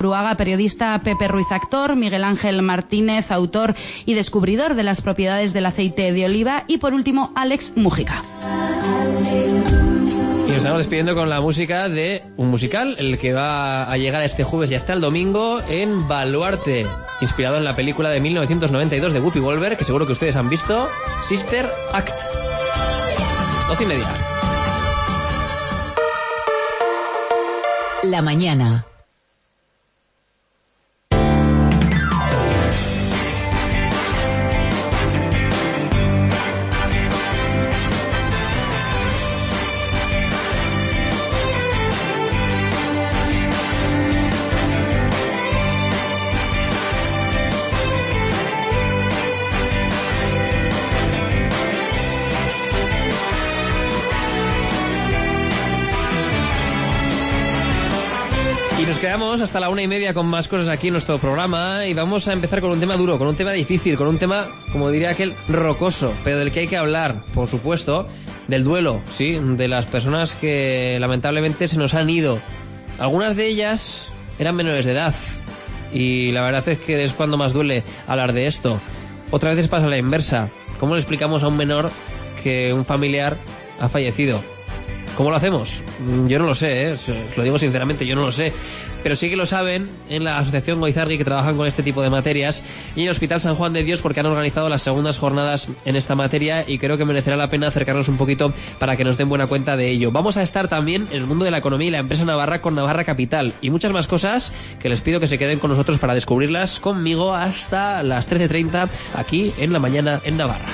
Espruaga, periodista, Pepe Ruiz, actor, Miguel Ángel Martínez, autor y descubridor de las propiedades del aceite de oliva, y por último Alex Mújica. Y nos estamos despidiendo con la música de un musical, el que va a llegar este jueves y hasta el domingo en Baluarte, inspirado en la película de 1992 de Whoopi Goldberg, que seguro que ustedes han visto, Sister Act. 12:30. La mañana. Y nos quedamos hasta la 1:30 con más cosas aquí en nuestro programa, y vamos a empezar con un tema duro, con un tema difícil, con un tema, como diría aquel, rocoso, pero del que hay que hablar, por supuesto, del duelo, sí, de las personas que lamentablemente se nos han ido. Algunas de ellas eran menores de edad, y la verdad es que es cuando más duele hablar de esto. Otras veces pasa la inversa. ¿Cómo le explicamos a un menor que un familiar ha fallecido? ¿Cómo lo hacemos? Yo no lo sé, ¿eh? Lo digo sinceramente, yo no lo sé. Pero sí que lo saben en la Asociación Goizarri, que trabajan con este tipo de materias, y en el Hospital San Juan de Dios, porque han organizado las segundas jornadas en esta materia, y creo que merecerá la pena acercarnos un poquito para que nos den buena cuenta de ello. Vamos a estar también en el mundo de la economía y la empresa navarra con Navarra Capital, y muchas más cosas que les pido que se queden con nosotros para descubrirlas conmigo hasta las 13:30 aquí en La Mañana en Navarra.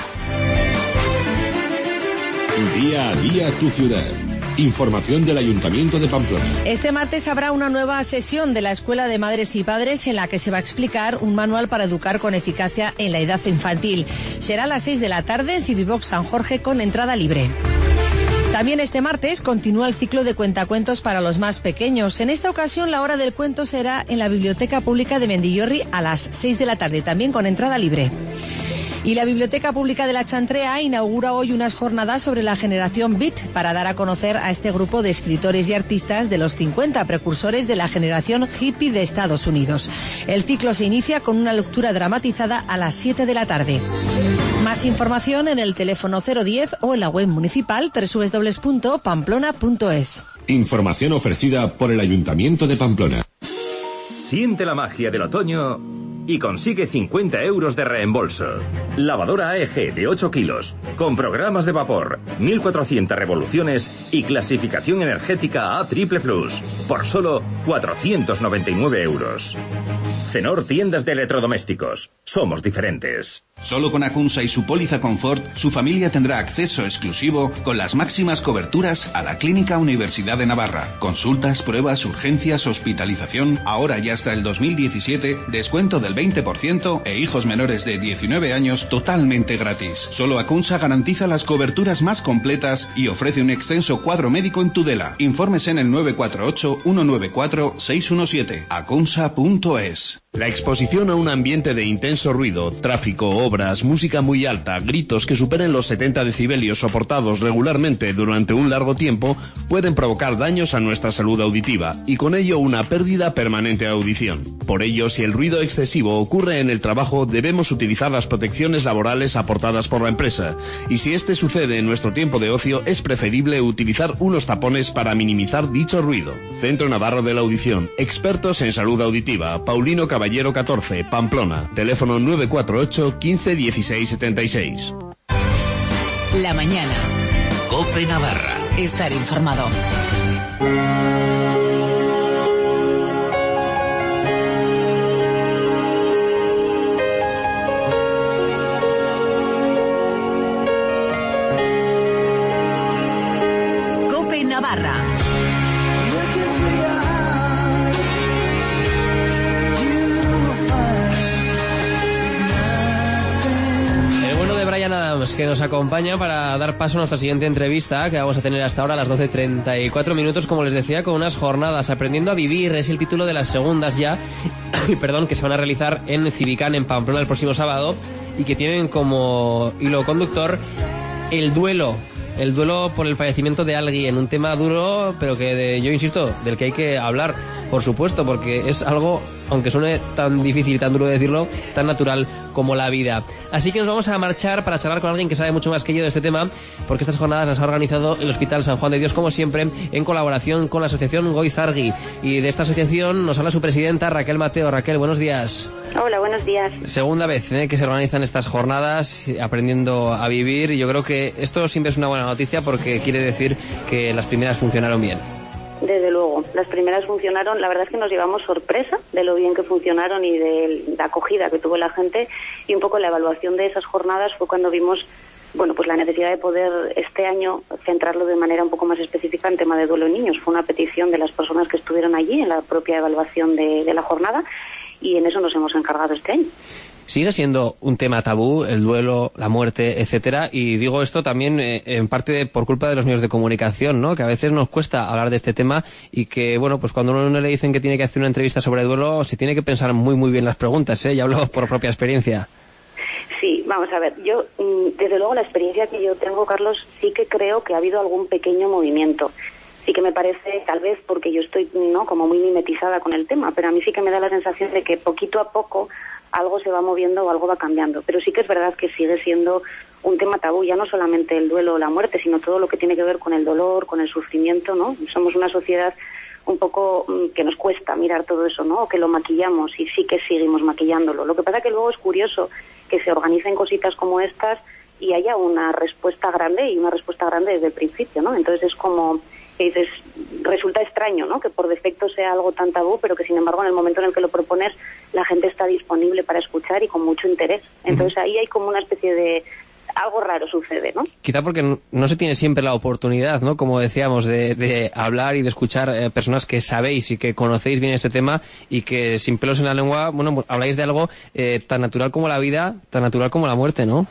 Día a día tu ciudad. Información del Ayuntamiento de Pamplona. Este martes habrá una nueva sesión de la Escuela de Madres y Padres en la que se va a explicar un manual para educar con eficacia en la edad infantil. Será a las 6 de la tarde en Civivox San Jorge con entrada libre. También este martes continúa el ciclo de cuentacuentos para los más pequeños. En esta ocasión la hora del cuento será en la Biblioteca Pública de Mendillorri a las 6 de la tarde, también con entrada libre. Y la Biblioteca Pública de la Chantrea inaugura hoy unas jornadas sobre la generación Beat para dar a conocer a este grupo de escritores y artistas de los 50 precursores de la generación hippie de Estados Unidos. El ciclo se inicia con una lectura dramatizada a las 7 de la tarde. Más información en el teléfono 010 o en la web municipal www.pamplona.es. Información ofrecida por el Ayuntamiento de Pamplona. Siente la magia del otoño y consigue 50 euros de reembolso. Lavadora AEG de 8 kilos, con programas de vapor, 1400 revoluciones y clasificación energética A++, por solo 499 euros. Cenor Tiendas de Electrodomésticos. Somos diferentes. Solo con Acunsa y su póliza Confort, su familia tendrá acceso exclusivo con las máximas coberturas a la Clínica Universidad de Navarra. Consultas, pruebas, urgencias, hospitalización, ahora y hasta el 2017, descuento del 20% e hijos menores de 19 años totalmente gratis. Solo Acunsa garantiza las coberturas más completas y ofrece un extenso cuadro médico en Tudela. Informes en el 948-194-617. acunsa.es. La exposición a un ambiente de intenso ruido, tráfico, obras, música muy alta, gritos que superen los 70 decibelios soportados regularmente durante un largo tiempo pueden provocar daños a nuestra salud auditiva y con ello una pérdida permanente de audición. Por ello, si el ruido excesivo ocurre en el trabajo, debemos utilizar las protecciones laborales aportadas por la empresa, y si este sucede en nuestro tiempo de ocio, es preferible utilizar unos tapones para minimizar dicho ruido. Centro Navarro de la Audición, expertos en salud auditiva, Paulino Caballero 14, Pamplona, teléfono 948 15 16 76. La mañana. COPE Navarra. Estar informado. COPE Navarra. Brian Adams, que nos acompaña para dar paso a nuestra siguiente entrevista, que vamos a tener hasta ahora a las 12:34 minutos, como les decía, con unas jornadas Aprendiendo a Vivir, es el título de las segundas ya, perdón, que se van a realizar en Civicán, en Pamplona, el próximo sábado, y que tienen como hilo conductor el duelo por el fallecimiento de alguien, un tema duro, pero que yo insisto, del que hay que hablar. por supuesto, porque es algo, aunque suene tan difícil y tan duro de decirlo, tan natural como la vida. Así que nos vamos a marchar para charlar con alguien que sabe mucho más que yo de este tema, porque estas jornadas las ha organizado el Hospital San Juan de Dios, como siempre, en colaboración con la asociación Goizargi. Y de esta asociación nos habla su presidenta, Raquel Mateo. Raquel, buenos días. Hola, buenos días. Segunda vez que se organizan estas jornadas, aprendiendo a vivir, y yo creo que esto siempre es una buena noticia porque quiere decir que las primeras funcionaron bien. Desde luego, las primeras funcionaron. La verdad es que nos llevamos sorpresa de lo bien que funcionaron y de la acogida que tuvo la gente, y un poco la evaluación de esas jornadas fue cuando vimos, bueno, pues la necesidad de poder este año centrarlo de manera un poco más específica en tema de duelo en niños. Fue una petición de las personas que estuvieron allí en la propia evaluación de la jornada, y en eso nos hemos encargado este año. Sigue siendo un tema tabú, el duelo, la muerte, etcétera, y digo esto también en parte por culpa de los medios de comunicación, ¿no? Que a veces nos cuesta hablar de este tema y que, bueno, pues cuando a uno le dicen que tiene que hacer una entrevista sobre duelo, se tiene que pensar muy muy bien las preguntas, ¿eh? Ya hablo por propia experiencia. Sí, vamos a ver, yo, desde luego la experiencia que yo tengo, Carlos, sí que creo que ha habido algún pequeño movimiento. Sí que me parece, tal vez porque yo estoy, ¿no?, como muy mimetizada con el tema, pero a mí sí que me da la sensación de que poquito a poco algo se va moviendo o algo va cambiando. Pero sí que es verdad que sigue siendo un tema tabú, ya no solamente el duelo o la muerte, sino todo lo que tiene que ver con el dolor, con el sufrimiento, ¿no? Somos una sociedad un poco que nos cuesta mirar todo eso, ¿no? O que lo maquillamos, y sí que seguimos maquillándolo. Lo que pasa que luego es curioso que se organicen cositas como estas y haya una respuesta grande, y una respuesta grande desde el principio, ¿no? Entonces es como que dices, resulta extraño, ¿no?, que por defecto sea algo tan tabú, pero que sin embargo en el momento en el que lo propones la gente está disponible para escuchar y con mucho interés. Entonces ahí hay como una especie de algo raro sucede, ¿no? Quizá porque no se tiene siempre la oportunidad, ¿no?, como decíamos, de hablar y de escuchar personas que sabéis y que conocéis bien este tema y que sin pelos en la lengua, bueno, habláis de algo tan natural como la vida, tan natural como la muerte, ¿no?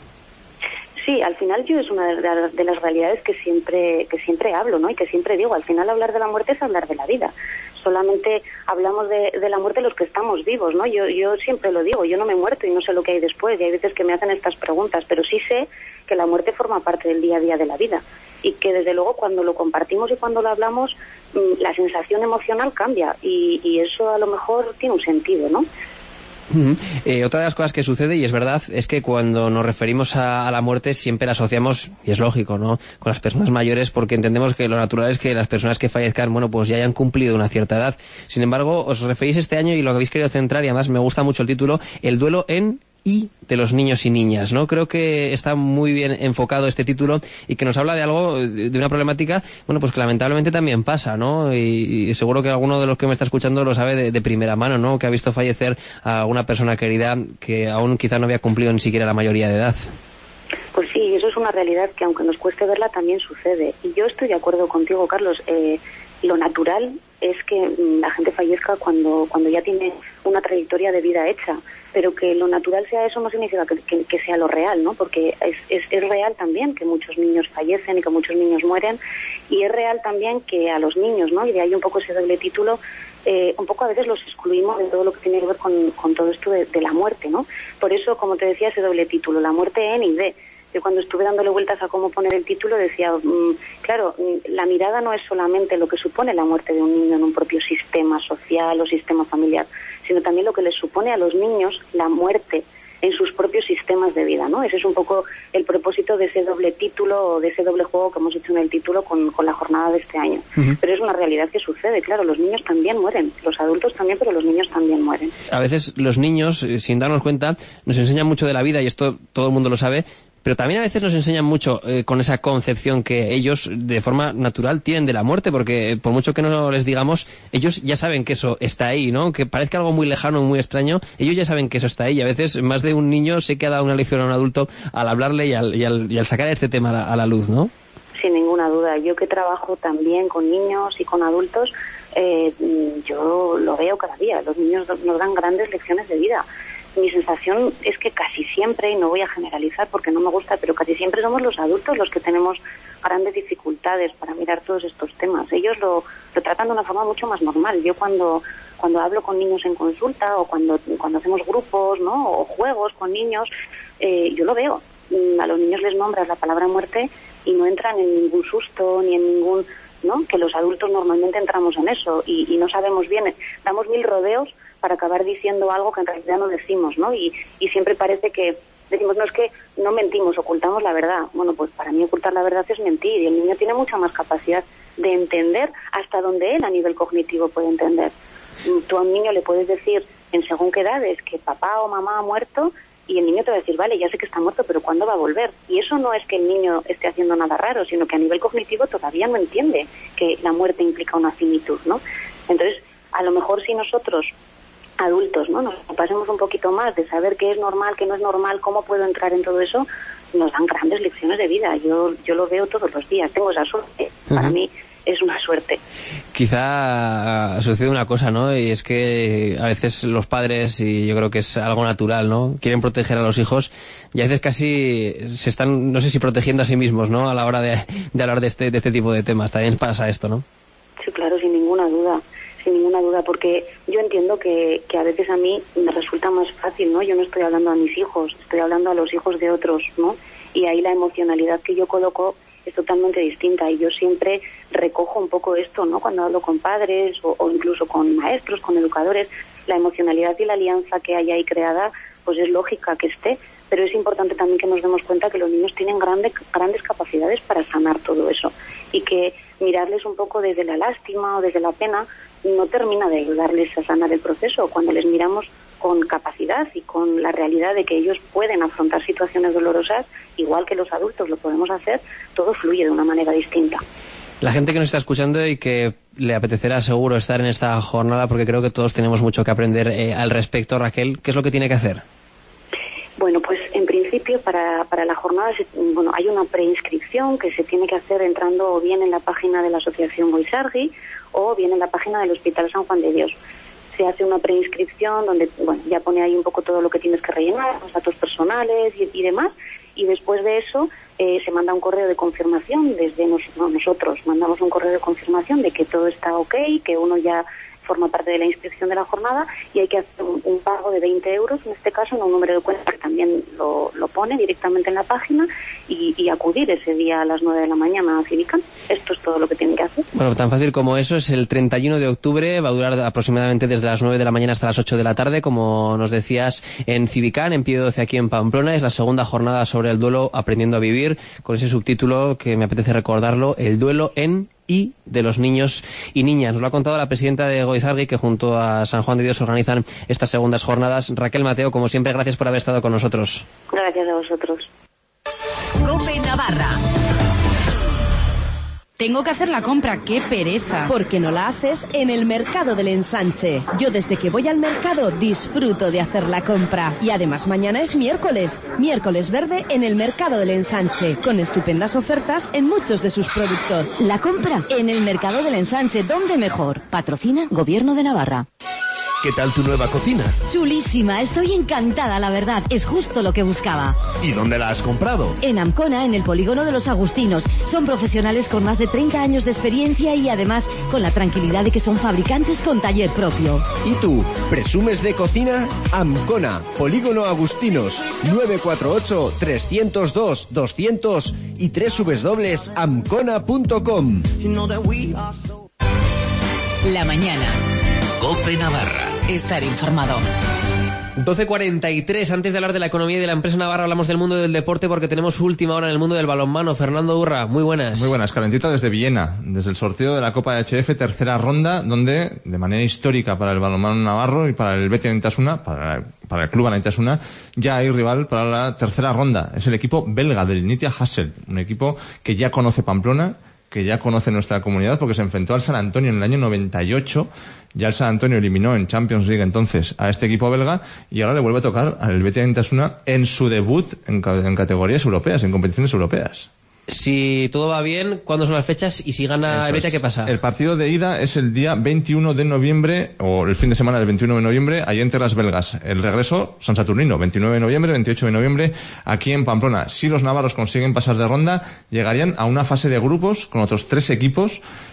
Sí, al final yo es una de las realidades que siempre hablo, ¿no? Y que siempre digo, al final hablar de la muerte es hablar de la vida. Solamente hablamos de la muerte los que estamos vivos, ¿no? Yo siempre lo digo, yo no me he muerto y no sé lo que hay después, y hay veces que me hacen estas preguntas, pero sí sé que la muerte forma parte del día a día de la vida, y que desde luego cuando lo compartimos y cuando lo hablamos, la sensación emocional cambia, y eso a lo mejor tiene un sentido, ¿no? Otra de las cosas que sucede, y es verdad, es que cuando nos referimos a la muerte siempre la asociamos, y es lógico, ¿no?, con las personas mayores, porque entendemos que lo natural es que las personas que fallezcan, bueno, pues ya hayan cumplido una cierta edad. Sin embargo, os referís este año, y lo que habéis querido centrar, y además me gusta mucho el título, el duelo en y de los niños y niñas, ¿no? Creo que está muy bien enfocado este título y que nos habla de algo, de una problemática, bueno, pues que lamentablemente también pasa, ¿no? Y seguro que alguno de los que me está escuchando lo sabe de primera mano, ¿no? Que ha visto fallecer a una persona querida que aún quizá no había cumplido ni siquiera la mayoría de edad. Pues sí, eso es una realidad que aunque nos cueste verla también sucede. Y yo estoy de acuerdo contigo, Carlos. Lo natural es que la gente fallezca cuando ya tiene una trayectoria de vida hecha, pero que lo natural sea eso no significa que sea lo real, ¿no? Porque es real también que muchos niños fallecen y que muchos niños mueren, y es real también que a los niños, ¿no?, y de ahí un poco ese doble título, un poco a veces los excluimos de todo lo que tiene que ver con todo esto de la muerte, ¿no? Por eso, como te decía, ese doble título, la muerte en y de. Yo cuando estuve dándole vueltas a cómo poner el título decía, claro, la mirada no es solamente lo que supone la muerte de un niño en un propio sistema social o sistema familiar, sino también lo que les supone a los niños la muerte en sus propios sistemas de vida, ¿no? Ese es un poco el propósito de ese doble título o de ese doble juego que hemos hecho en el título con la jornada de este año. Pero es una realidad que sucede, claro, los niños también mueren, los adultos también, pero los niños también mueren. A veces los niños, sin darnos cuenta, nos enseñan mucho de la vida, y esto todo el mundo lo sabe, pero también a veces nos enseñan mucho con esa concepción que ellos de forma natural tienen de la muerte, porque por mucho que no les digamos, ellos ya saben que eso está ahí, ¿no? Que parezca algo muy lejano, muy extraño, ellos ya saben que eso está ahí, y a veces más de un niño se queda una lección a un adulto al hablarle y al sacar este tema a la luz, ¿no? Sin ninguna duda. Yo que trabajo también con niños y con adultos, yo lo veo cada día. Los niños nos dan grandes lecciones de vida. Mi sensación es que casi siempre, y no voy a generalizar porque no me gusta, pero casi siempre somos los adultos los que tenemos grandes dificultades para mirar todos estos temas. Ellos lo tratan de una forma mucho más normal. Yo cuando hablo con niños en consulta o cuando hacemos grupos, ¿no?, o juegos con niños, yo lo veo. A los niños les nombras la palabra muerte y no entran en ningún susto ni en ningún ¿no? Que los adultos normalmente entramos en eso y no sabemos bien, damos 1000 rodeos para acabar diciendo algo que en realidad no decimos, ¿no? Y siempre parece que decimos, no, es que no mentimos, ocultamos la verdad. Bueno, pues para mí ocultar la verdad es mentir, y el niño tiene mucha más capacidad de entender hasta donde él a nivel cognitivo puede entender. Tú a un niño le puedes decir en según qué edades que papá o mamá ha muerto, y el niño te va a decir, vale, ya sé que está muerto, pero ¿cuándo va a volver? Y eso no es que el niño esté haciendo nada raro, sino que a nivel cognitivo todavía no entiende que la muerte implica una finitud, ¿no? Entonces, a lo mejor si nosotros, adultos, ¿no?, nos pasemos un poquito más de saber qué es normal, qué no es normal, cómo puedo entrar en todo eso, nos dan grandes lecciones de vida. Yo lo veo todos los días, tengo esa suerte. Para mí es una suerte. Quizá sucede una cosa, ¿no? Y es que a veces los padres, y yo creo que es algo natural, ¿no?, quieren proteger a los hijos y a veces casi se están, no sé si protegiendo a sí mismos, ¿no?, a la hora de hablar de este tipo de temas. También pasa esto, ¿no? Sí, claro, sin ninguna duda, porque yo entiendo que a veces a mí me resulta más fácil, ¿no? Yo no estoy hablando a mis hijos, estoy hablando a los hijos de otros, ¿no? Y ahí la emocionalidad que yo coloco es totalmente distinta, y yo siempre recojo un poco esto, ¿no? Cuando hablo con padres o incluso con maestros, con educadores, la emocionalidad y la alianza que hay ahí creada, pues es lógica que esté, pero es importante también que nos demos cuenta que los niños tienen grandes capacidades para sanar todo eso, y que mirarles un poco desde la lástima o desde la pena no termina de ayudarles a sanar el proceso. Cuando les miramos con capacidad y con la realidad de que ellos pueden afrontar situaciones dolorosas, igual que los adultos lo podemos hacer, todo fluye de una manera distinta. La gente que nos está escuchando y que le apetecerá seguro estar en esta jornada, porque creo que todos tenemos mucho que aprender al respecto, Raquel, ¿qué es lo que tiene que hacer? Bueno, pues en principio para la jornada hay una preinscripción que se tiene que hacer entrando o bien en la página de la Asociación Goizarri o bien en la página del Hospital San Juan de Dios. Se hace una preinscripción donde ya pone ahí un poco todo lo que tienes que rellenar, los datos personales y demás, y después de eso se manda un correo de confirmación desde nosotros mandamos un correo de confirmación de que todo está ok, que uno ya forma parte de la inscripción de la jornada, y hay que hacer un pago de 20 euros, en este caso, en un número de cuenta que también lo pone directamente en la página, y acudir ese día a las 9 de la mañana a Civicán. Esto es todo lo que tienen que hacer. Bueno, tan fácil como eso. Es el 31 de octubre, va a durar aproximadamente desde las 9 de la mañana hasta las 8 de la tarde, como nos decías, en Civicán, en Pío XII, aquí en Pamplona. Es la segunda jornada sobre el duelo, aprendiendo a vivir, con ese subtítulo que me apetece recordarlo, el duelo en y de los niños y niñas. Nos lo ha contado la presidenta de Goizarri, que junto a San Juan de Dios organizan estas segundas jornadas. Raquel Mateo, como siempre, gracias por haber estado con nosotros. Gracias a vosotros. COPE Navarra. Tengo que hacer la compra, qué pereza. ¿Por qué no la haces en el Mercado del Ensanche? Yo desde que voy al mercado disfruto de hacer la compra. Y además mañana es miércoles verde en el Mercado del Ensanche, con estupendas ofertas en muchos de sus productos. La compra en el Mercado del Ensanche, ¿dónde mejor? Patrocina Gobierno de Navarra. ¿Qué tal tu nueva cocina? Chulísima, estoy encantada, la verdad. Es justo lo que buscaba. ¿Y dónde la has comprado? En Amcona, en el Polígono de los Agustinos. Son profesionales con más de 30 años de experiencia y además con la tranquilidad de que son fabricantes con taller propio. ¿Y tú? ¿Presumes de cocina? Amcona, Polígono Agustinos, 948-302-200 y www.amcona.com. La mañana. COPE Navarra. Estar informado. 12:43, antes de hablar de la economía y de la empresa navarra, hablamos del mundo del deporte, porque tenemos última hora en el mundo del balonmano. Fernando Urra, muy buenas. Muy buenas, calentita desde Villena, desde el sorteo de la Copa de HF, tercera ronda, donde, de manera histórica para el balonmano navarro y para el Beti Anaitasuna, para el club Anaitasuna, ya hay rival para la tercera ronda. Es el equipo belga del Nitya Hasselt, un equipo que ya conoce Pamplona, que ya conoce nuestra comunidad, porque se enfrentó al San Antonio en el año 98. Ya el San Antonio eliminó en Champions League entonces a este equipo belga, y ahora le vuelve a tocar al Beti Anaitasuna en su debut en categorías europeas, en competiciones europeas. Si todo va bien, ¿cuándo son las fechas? Y si gana el Betia, ¿qué pasa? El partido de ida es el día 21 de noviembre, o el fin de semana del 21 de noviembre, allí en Terras Belgas. El regreso, San Saturnino, 29 de noviembre, 28 de noviembre, aquí en Pamplona. Si los navarros consiguen pasar de ronda, llegarían a una fase de grupos con otros 3 equipos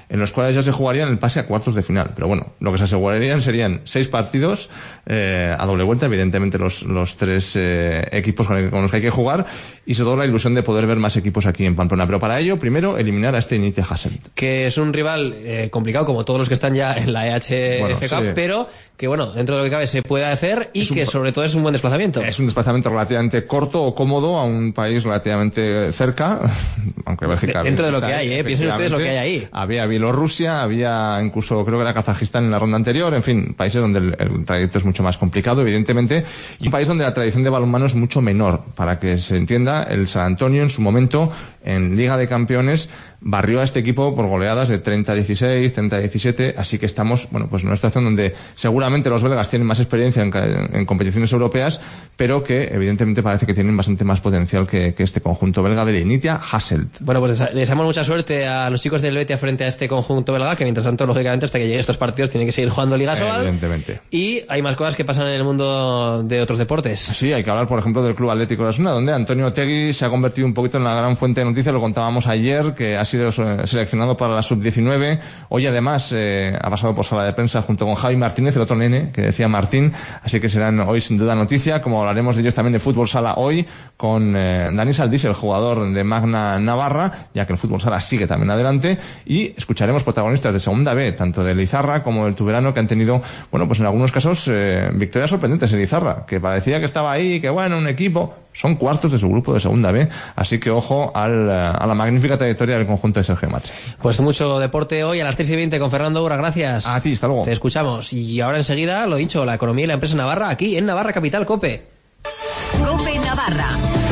en los cuales ya se jugarían el pase a cuartos de final. Pero bueno, lo que se asegurarían serían 6 partidos a doble vuelta, evidentemente los 3 equipos con los que hay que jugar, y sobre todo la ilusión de poder ver más equipos aquí en Pamplona. Pero para ello, primero, eliminar a este Initia Hasselt. Que es un rival complicado, como todos los que están ya en la EHF Cup, pero que bueno, dentro de lo que cabe se puede hacer, y que sobre todo es un buen desplazamiento. Es un desplazamiento relativamente corto o cómodo a un país relativamente cerca, aunque Bélgica... Dentro de lo que hay, piensen ustedes lo que hay ahí. Había Bielorrusia, había incluso, creo que era Kazajistán en la ronda anterior, en fin, países donde el trayecto es mucho más complicado, evidentemente, y un país donde la tradición de balonmano es mucho menor. Para que se entienda, el San Antonio en su momento, en Liga de Campeones, barrió a este equipo por goleadas de 30-16, 30-17, así que estamos, bueno, pues en una situación donde seguramente los belgas tienen más experiencia en competiciones europeas, pero que evidentemente parece que tienen bastante más potencial que este conjunto belga de Initia Hasselt. Bueno, pues deseamos mucha suerte a los chicos del Betia frente a este conjunto belga, que mientras tanto, lógicamente, hasta que lleguen estos partidos tienen que seguir jugando Liga Sobal. Evidentemente. Y hay más cosas que pasan en el mundo de otros deportes. Sí, hay que hablar, por ejemplo, del Club Atlético Osasuna, donde Antonio Otegui se ha convertido un poquito en la gran fuente de noticias. Lo contábamos ayer, que ha sido seleccionado para la sub-19. Hoy además ha pasado por sala de prensa junto con Javi Martínez, el otro nene que decía Martín, así que serán hoy sin duda noticia, como hablaremos de ellos también en Fútbol Sala hoy con Dani Saldís, el jugador de Magna Navarra, ya que el Fútbol Sala sigue también adelante, y escucharemos protagonistas de Segunda B, tanto del Izarra como del Tuberano, que han tenido, bueno, pues en algunos casos victorias sorprendentes en Izarra, que parecía que estaba ahí, que bueno, un equipo, son cuartos de su grupo de Segunda B, así que ojo a la magnífica trayectoria del conjunto de Sergio Mache. Pues mucho deporte hoy a las 3:20 con Fernando Ura, gracias. A ti, hasta luego. Te escuchamos. Y ahora enseguida, lo dicho, la economía y la empresa Navarra, aquí en Navarra Capital, COPE. COPE Navarra.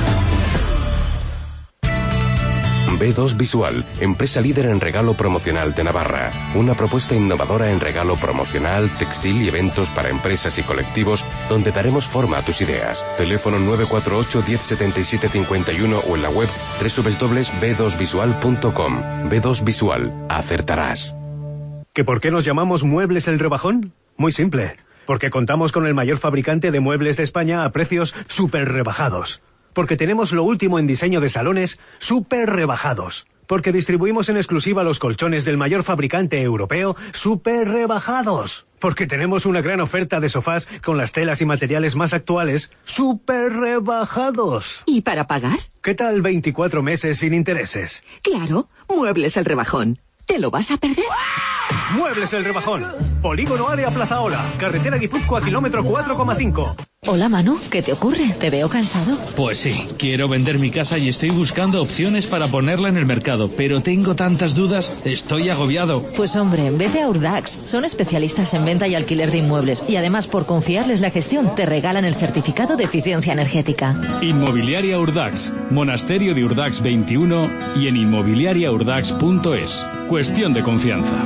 B2 Visual, empresa líder en regalo promocional de Navarra. Una propuesta innovadora en regalo promocional, textil y eventos para empresas y colectivos, donde daremos forma a tus ideas. Teléfono 948 1077 51 o en la web www.b2visual.com. B2 Visual, acertarás. ¿Que por qué nos llamamos Muebles El Rebajón? Muy simple. Porque contamos con el mayor fabricante de muebles de España a precios súper rebajados. Porque tenemos lo último en diseño de salones súper rebajados. Porque distribuimos en exclusiva los colchones del mayor fabricante europeo súper rebajados. Porque tenemos una gran oferta de sofás con las telas y materiales más actuales súper rebajados. ¿Y para pagar? ¿Qué tal 24 meses sin intereses? Claro, Muebles El Rebajón. ¿Te lo vas a perder? Muebles El Rebajón. Polígono Área Plazaola. Carretera Guipúzcoa, kilómetro 4,5. Hola, Manu, ¿qué te ocurre? Te veo cansado. Pues sí, quiero vender mi casa y estoy buscando opciones para ponerla en el mercado, pero tengo tantas dudas, estoy agobiado. Pues hombre, vete a Urdax. Son especialistas en venta y alquiler de inmuebles y además por confiarles la gestión te regalan el certificado de eficiencia energética. Inmobiliaria Urdax, Monasterio de Urdax 21 y en inmobiliariaurdax.es. Cuestión de confianza.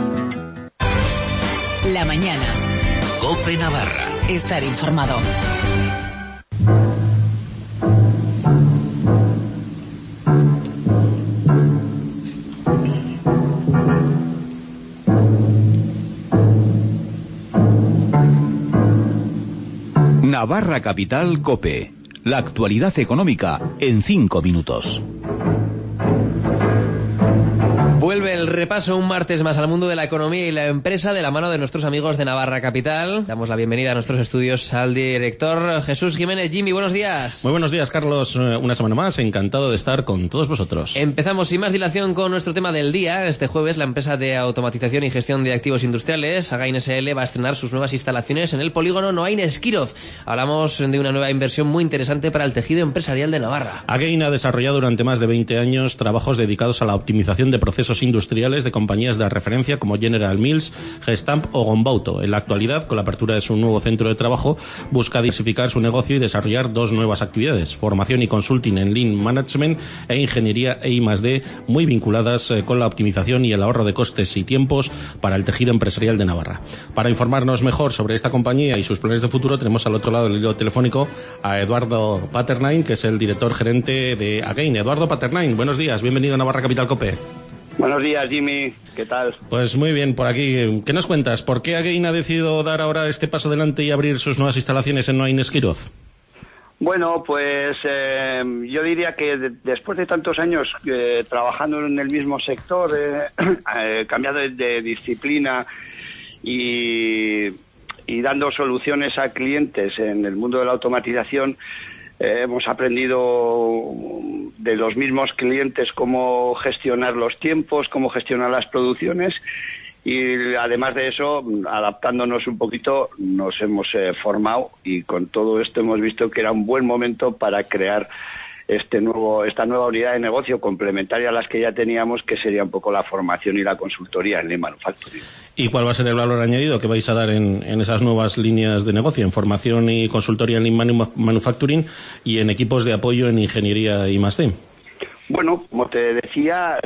La mañana. COPE Navarra. Estar informado. Navarra Capital COPE. La actualidad económica en 5 minutos. Vuelve el repaso un martes más al mundo de la economía y la empresa de la mano de nuestros amigos de Navarra Capital. Damos la bienvenida a nuestros estudios al director Jesús Jiménez. Jimmy, buenos días. Muy buenos días, Carlos. Una semana más, encantado de estar con todos vosotros. Empezamos sin más dilación con nuestro tema del día. Este jueves la empresa de automatización y gestión de activos industriales, Again SL, va a estrenar sus nuevas instalaciones en el polígono Noain Esquiroz. Hablamos de una nueva inversión muy interesante para el tejido empresarial de Navarra. Again ha desarrollado durante más de 20 años trabajos dedicados a la optimización de procesos industriales de compañías de referencia como General Mills, Gestamp o Gombauto. En la actualidad, con la apertura de su nuevo centro de trabajo, busca diversificar su negocio y desarrollar dos nuevas actividades: formación y consulting en Lean Management e ingeniería I+D, muy vinculadas con la optimización y el ahorro de costes y tiempos para el tejido empresarial de Navarra. Para informarnos mejor sobre esta compañía y sus planes de futuro, tenemos al otro lado del hilo telefónico a Eduardo Paternain, que es el director gerente de Again. Eduardo Paternain, buenos días, bienvenido a Navarra Capital COPE. Buenos días, Jimmy. ¿Qué tal? Pues muy bien, por aquí. ¿Qué nos cuentas? ¿Por qué Again ha decidido dar ahora este paso adelante y abrir sus nuevas instalaciones en Noain Esquiroz? Bueno, pues yo diría que después de tantos años trabajando en el mismo sector, cambiando de disciplina y dando soluciones a clientes en el mundo de la automatización, hemos aprendido de los mismos clientes cómo gestionar los tiempos, cómo gestionar las producciones. Y además de eso, adaptándonos un poquito, nos hemos formado y con todo esto hemos visto que era un buen momento para crear esta nueva unidad de negocio complementaria a las que ya teníamos, que sería un poco la formación y la consultoría en Lean Manufacturing. ¿Y cuál va a ser el valor añadido que vais a dar en esas nuevas líneas de negocio, en formación y consultoría en Lean Manufacturing y en equipos de apoyo en ingeniería y +D? Bueno, como te decía,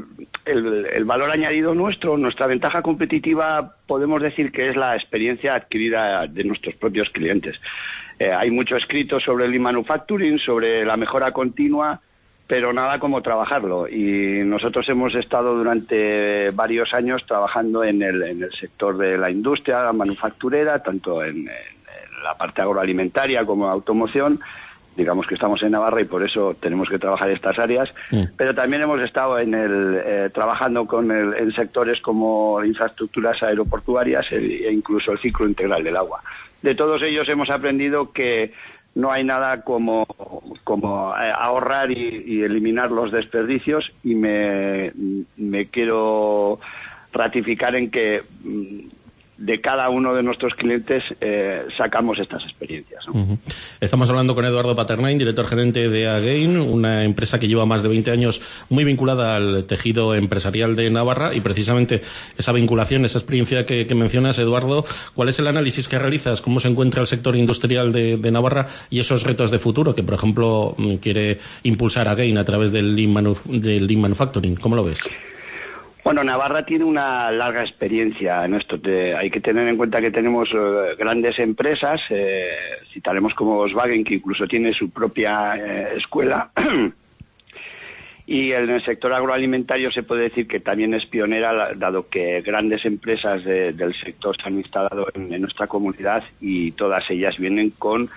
el valor añadido nuestra ventaja competitiva, podemos decir que es la experiencia adquirida de nuestros propios clientes. Hay mucho escrito sobre el Lean Manufacturing, sobre la mejora continua, pero nada como trabajarlo. Y nosotros hemos estado durante varios años trabajando en el sector de la industria manufacturera, tanto en la parte agroalimentaria como automoción. Digamos que estamos en Navarra y por eso tenemos que trabajar estas áreas, pero también hemos estado trabajando en sectores como infraestructuras aeroportuarias e incluso el ciclo integral del agua. De todos ellos hemos aprendido que no hay nada como ahorrar y eliminar los desperdicios, y me quiero ratificar en que de cada uno de nuestros clientes sacamos estas experiencias, ¿no? Estamos hablando con Eduardo Paternain, director gerente de Again, una empresa que lleva más de 20 años muy vinculada al tejido empresarial de Navarra, y precisamente esa vinculación, esa experiencia que mencionas, Eduardo, ¿cuál es el análisis que realizas? ¿Cómo se encuentra el sector industrial de Navarra y esos retos de futuro que, por ejemplo, quiere impulsar Again a través del Lean Manufacturing? ¿Cómo lo ves? Bueno, Navarra tiene una larga experiencia en esto. Hay que tener en cuenta que tenemos grandes empresas, citaremos como Volkswagen, que incluso tiene su propia escuela, y en el sector agroalimentario se puede decir que también es pionera, dado que grandes empresas del sector se han instalado en nuestra comunidad, y todas ellas vienen con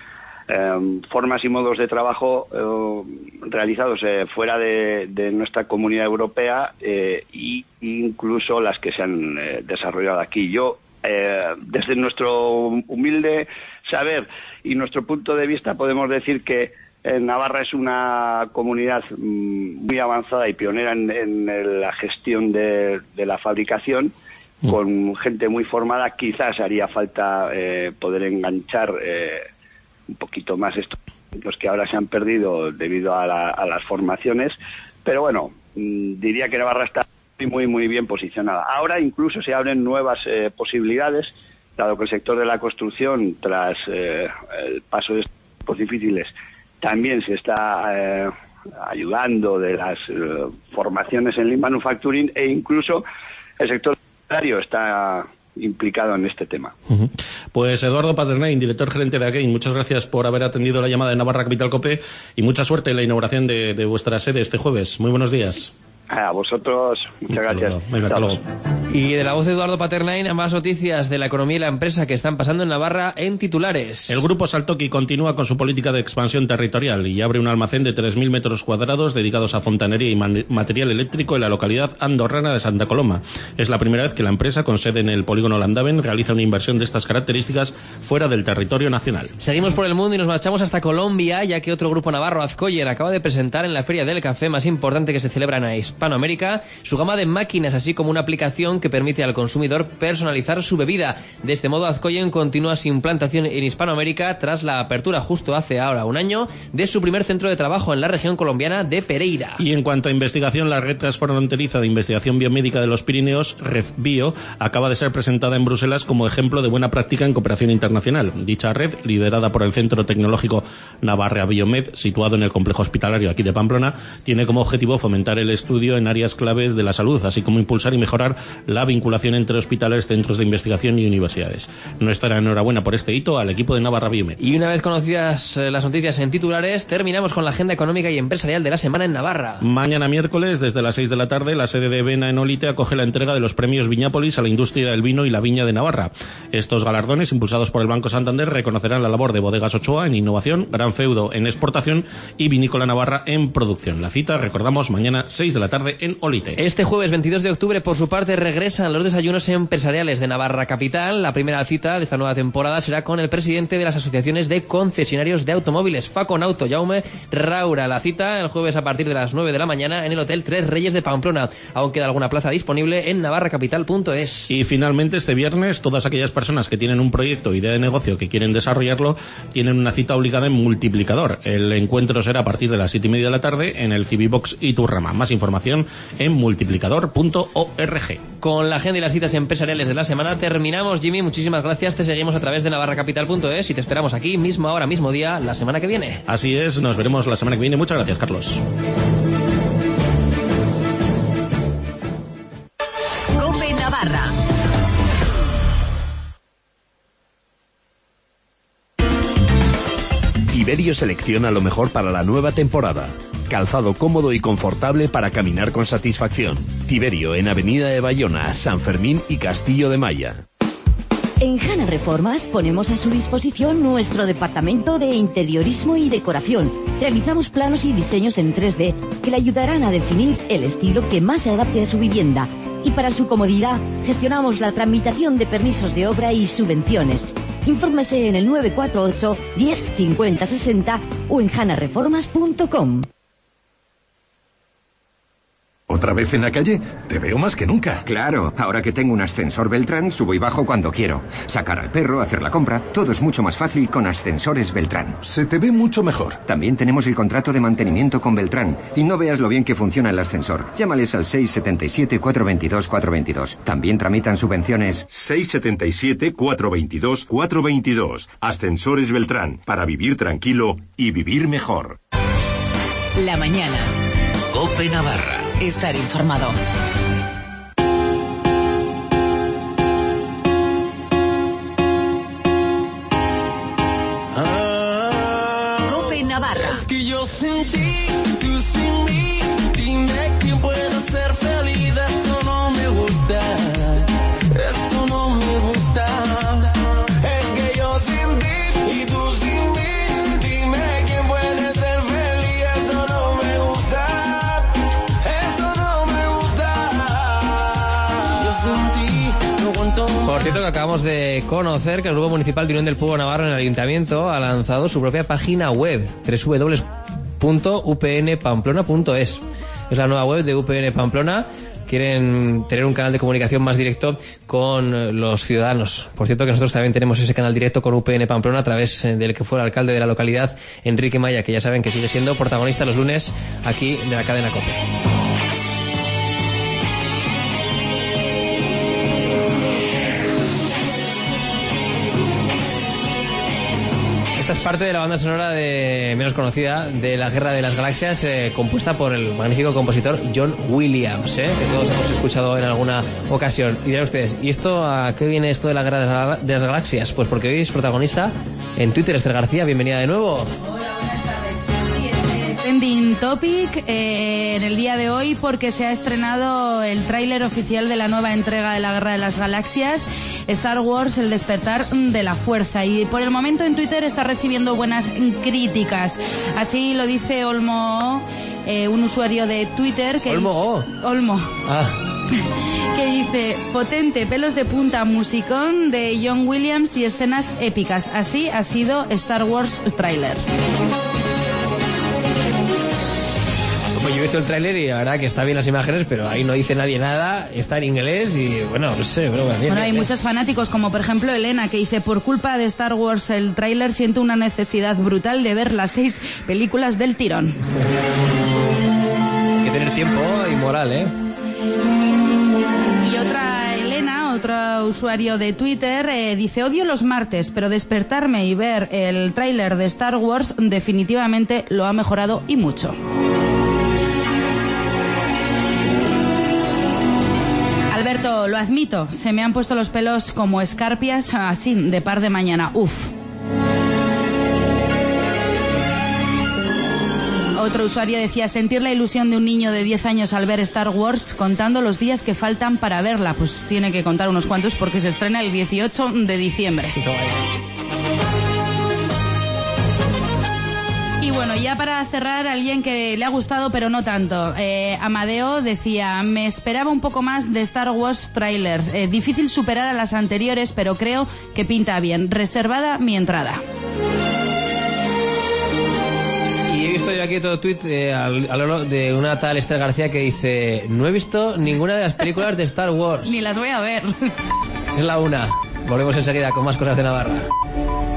formas y modos de trabajo realizados fuera de nuestra comunidad europea, e incluso las que se han desarrollado aquí. Desde nuestro humilde saber y nuestro punto de vista, podemos decir que Navarra es una comunidad muy avanzada y pionera en la gestión de la fabricación, con gente muy formada. Quizás haría falta poder enganchar un poquito más los que ahora se han perdido debido a las formaciones, pero bueno, diría que Navarra está muy, muy bien posicionada. Ahora incluso se abren nuevas posibilidades, dado que el sector de la construcción, tras el paso de estos tiempos difíciles, también se está ayudando de las formaciones en Lean Manufacturing, e incluso el sector sanitario está implicado en este tema. Pues Eduardo Paternain, director gerente de Again, muchas gracias por haber atendido la llamada de Navarra Capital COPE, y mucha suerte en la inauguración de vuestra sede este jueves. Muy buenos días. A vosotros, muchas gracias. Venga, hasta luego. Y de la voz de Eduardo Paternain a más noticias de la economía y la empresa que están pasando en Navarra en titulares. El grupo Saltoki continúa con su política de expansión territorial y abre un almacén de 3.000 metros cuadrados dedicados a fontanería y material eléctrico en la localidad andorrana de Santa Coloma. Es la primera vez que la empresa, con sede en el polígono Landaven, realiza una inversión de estas características fuera del territorio nacional. Seguimos por el mundo y nos marchamos hasta Colombia, ya que otro grupo navarro, Azcoyen, acaba de presentar en la Feria del Café más importante que se celebra en Hispanoamérica su gama de máquinas, así como una aplicación que permite al consumidor personalizar su bebida. De este modo, Azcoyen continúa su implantación en Hispanoamérica tras la apertura justo hace ahora un año de su primer centro de trabajo en la región colombiana de Pereira. Y en cuanto a investigación, la red transfronteriza de investigación biomédica de los Pirineos, REFBio, acaba de ser presentada en Bruselas como ejemplo de buena práctica en cooperación internacional. Dicha red, liderada por el Centro Tecnológico Navarra Biomed, situado en el complejo hospitalario aquí de Pamplona, tiene como objetivo fomentar el estudio estudio en áreas claves de la salud, así como impulsar y mejorar la vinculación entre hospitales, centros de investigación y universidades. Nuestra enhorabuena por este hito al equipo de Navarra Biome. Y una vez conocidas las noticias en titulares, terminamos con la agenda económica y empresarial de la semana en Navarra. Mañana miércoles, desde las 6 de la tarde, la sede de Vena en Olite acoge la entrega de los premios Viñápolis a la industria del vino y la viña de Navarra. Estos galardones, impulsados por el Banco Santander, reconocerán la labor de Bodegas Ochoa en innovación, Gran Feudo en exportación y Vinícola Navarra en producción. La cita, recordamos, mañana 6 de la tarde en Olite. Este jueves 22 de octubre, por su parte, regresan los desayunos empresariales de Navarra Capital. La primera cita de esta nueva temporada será con el presidente de las asociaciones de concesionarios de automóviles, Faconauto, Jaume Raura. La cita el jueves a partir de las 9 de la mañana en el Hotel Tres Reyes de Pamplona. Aún queda alguna plaza disponible en navarracapital.es. Y finalmente, este viernes, todas aquellas personas que tienen un proyecto, idea de negocio, que quieren desarrollarlo, tienen una cita obligada en Multiplicador. El encuentro será a partir de las 7:30 de la tarde en el Civibox Iturrama. Más información en multiplicador.org. Con la agenda y las citas empresariales de la semana terminamos. Jimmy, muchísimas gracias. Te seguimos a través de navarracapital.es y te esperamos aquí mismo hora, mismo día, la semana que viene. Así es, nos veremos la semana que viene. Muchas gracias, Carlos. COPE Navarra. Tiberio selecciona lo mejor para la nueva temporada. Calzado cómodo y confortable para caminar con satisfacción. Tiberio en Avenida de Bayona, San Fermín y Castillo de Maya. En Hanna Reformas ponemos a su disposición nuestro departamento de interiorismo y decoración. Realizamos planos y diseños en 3D que le ayudarán a definir el estilo que más se adapte a su vivienda. Y para su comodidad, gestionamos la tramitación de permisos de obra y subvenciones. Infórmese en el 948 10 50 60 o en hannareformas.com. ¿Otra vez en la calle? Te veo más que nunca. Claro, ahora que tengo un ascensor Beltrán, subo y bajo cuando quiero. Sacar al perro, hacer la compra, todo es mucho más fácil con ascensores Beltrán. Se te ve mucho mejor. También tenemos el contrato de mantenimiento con Beltrán. Y no veas lo bien que funciona el ascensor. Llámales al 677-422-422. También tramitan subvenciones. 677-422-422. Ascensores Beltrán. Para vivir tranquilo y vivir mejor. La mañana. COPE Navarra. Estar informado. COPE Navarra. Es que yo sin ti, tú sin mí, dime quién puede ser feliz. Esto no me gusta, esto no me gusta. Es que yo sin ti y tú sin mí, dime quién puede ser feliz. Esto no me gusta. Por cierto, que acabamos de conocer que el Grupo Municipal de Unión del Pueblo Navarro en el Ayuntamiento ha lanzado su propia página web, www.upnpamplona.es. Es la nueva web de UPN Pamplona. Quieren tener un canal de comunicación más directo con los ciudadanos. Por cierto, que nosotros también tenemos ese canal directo con UPN Pamplona a través del que fue el alcalde de la localidad, Enrique Maya, que ya saben que sigue siendo protagonista los lunes aquí de la cadena COPE. Esta es parte de la banda sonora de menos conocida de La Guerra de las Galaxias, compuesta por el magnífico compositor John Williams, que todos hemos escuchado en alguna ocasión. Y dirán ustedes, ¿y esto a qué viene esto de La Guerra de las Galaxias? Pues porque hoy es protagonista en Twitter Esther García. Bienvenida de nuevo. Trending Topic en el día de hoy porque se ha estrenado el tráiler oficial de la nueva entrega de La Guerra de las Galaxias, Star Wars, El Despertar de la Fuerza, y por el momento en Twitter está recibiendo buenas críticas. Así lo dice Olmo, un usuario de Twitter que Olmo. Que dice: potente, pelos de punta, musicón de John Williams y escenas épicas. Así ha sido Star Wars tráiler. Yo he visto el tráiler y la verdad que está bien las imágenes, pero ahí no dice nadie nada, está en inglés y bueno, no sé, pero bueno, bien. Bueno, hay muchos fanáticos, como por ejemplo Elena, que dice: por culpa de Star Wars el tráiler siento una necesidad brutal de ver las 6 películas del tirón. Hay que tener tiempo y moral, ¿eh? Y otra Elena, otro usuario de Twitter, dice: odio los martes, pero despertarme y ver el tráiler de Star Wars definitivamente lo ha mejorado y mucho. cierto, lo admito, se me han puesto los pelos como escarpias, así, de par de mañana. Uf. Otro usuario decía, sentir la ilusión de un niño de 10 años al ver Star Wars contando los días que faltan para verla. Pues tiene que contar unos cuantos porque se estrena el 18 de diciembre. Y bueno, ya para cerrar, alguien que le ha gustado pero no tanto. Amadeo decía, me esperaba un poco más de Star Wars trailers. Difícil superar a las anteriores, pero creo que pinta bien. Reservada mi entrada. Y he visto yo aquí todo tuit de una tal Esther García que dice, no he visto ninguna de las películas de Star Wars. Ni las voy a ver. Es la una. Volvemos enseguida con más cosas de Navarra.